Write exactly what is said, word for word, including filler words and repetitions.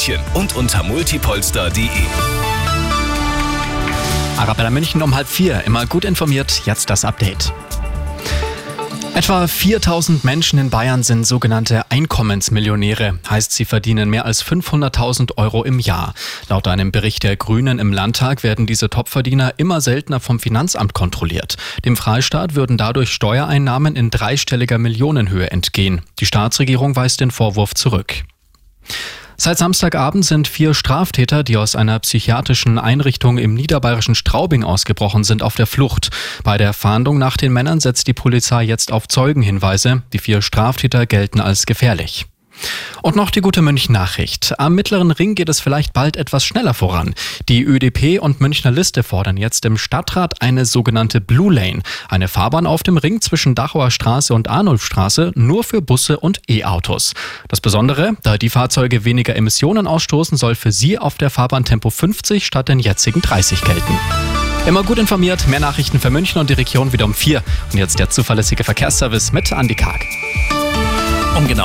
München und unter multipolster punkt de. Arabella München um halb vier. Immer gut informiert. Jetzt das Update. Etwa viertausend Menschen in Bayern sind sogenannte Einkommensmillionäre. Heißt, sie verdienen mehr als fünfhunderttausend Euro im Jahr. Laut einem Bericht der Grünen im Landtag werden diese Topverdiener immer seltener vom Finanzamt kontrolliert. Dem Freistaat würden dadurch Steuereinnahmen in dreistelliger Millionenhöhe entgehen. Die Staatsregierung weist den Vorwurf zurück. Seit Samstagabend sind vier Straftäter, die aus einer psychiatrischen Einrichtung im niederbayerischen Straubing ausgebrochen sind, auf der Flucht. Bei der Fahndung nach den Männern setzt die Polizei jetzt auf Zeugenhinweise. Die vier Straftäter gelten als gefährlich. Und noch die gute München-Nachricht. Am Mittleren Ring geht es vielleicht bald etwas schneller voran. Die ÖDP und Münchner Liste fordern jetzt im Stadtrat eine sogenannte Blue Lane. Eine Fahrbahn auf dem Ring zwischen Dachauer Straße und Arnulfstraße nur für Busse und E-Autos. Das Besondere, da die Fahrzeuge weniger Emissionen ausstoßen, soll für sie auf der Fahrbahn Tempo fünfzig statt den jetzigen dreißig gelten. Immer gut informiert, mehr Nachrichten für München und die Region wieder um vier. Und jetzt der zuverlässige Verkehrsservice mit Andi Karg. Um genau